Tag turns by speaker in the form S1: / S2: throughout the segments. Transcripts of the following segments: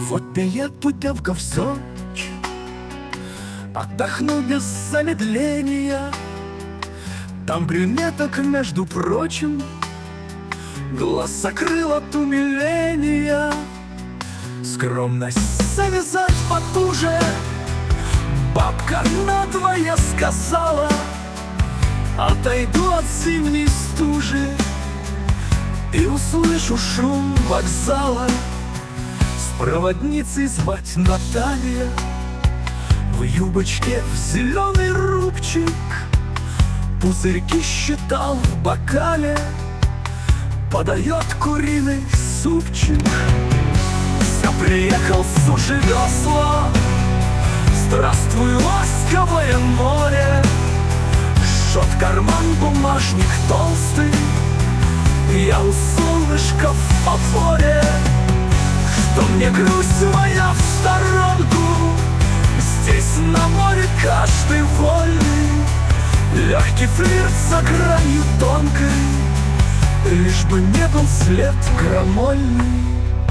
S1: Вот билет путевка в Сочи, отдохну без замедления. Там брюнеток, между прочим, глаз закрыл от умиления. Скромность завязать потуже, бабка надвое сказала. Отойду от зимней стужи и услышу шум вокзала. С проводницей звать Наталья, в юбочке в зеленый рубчик, пузырьки считал в бокале, подает куриный супчик. Я приехал с суши весла, здравствуй, ласковое море. Жжет карман бумажник толстый, я у солнышка в фаворе. Что мне грусть моя в сторонку, здесь на море каждый вольный. Легкий флирт за гранью тонкой, лишь бы не был след крамольный.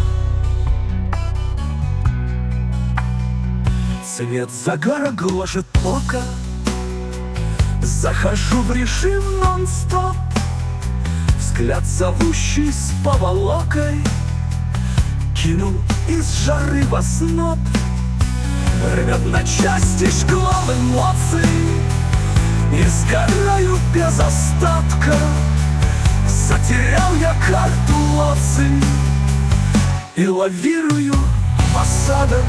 S1: Цвет загара гложет око, захожу в режим нон-стоп. Взгляд зовущий с поволокой кинул из жары в озноб. Рвет на части шквал эмоций, и сгораю без остатка. Затерял я карту лоций и лавирую в осадок.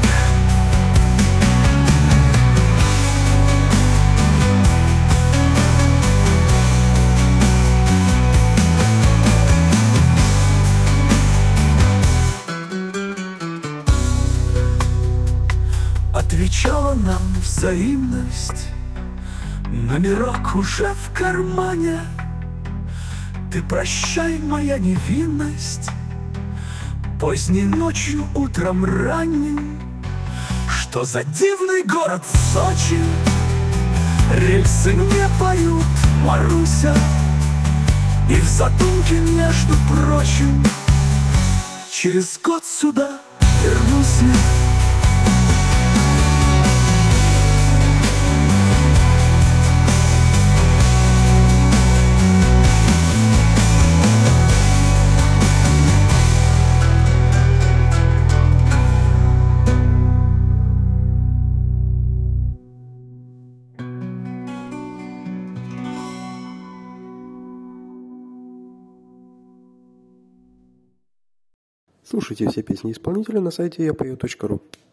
S1: Отвечала нам взаимность, номерок уже в кармане. Ты прощай, моя невинность, поздней ночью, утром ранним. Что за дивный город Сочи, рельсы мне поют Маруся. И в задумке, между прочим, через год сюда вернусь я.
S2: Слушайте все песни исполнителя на сайте yapою.ru.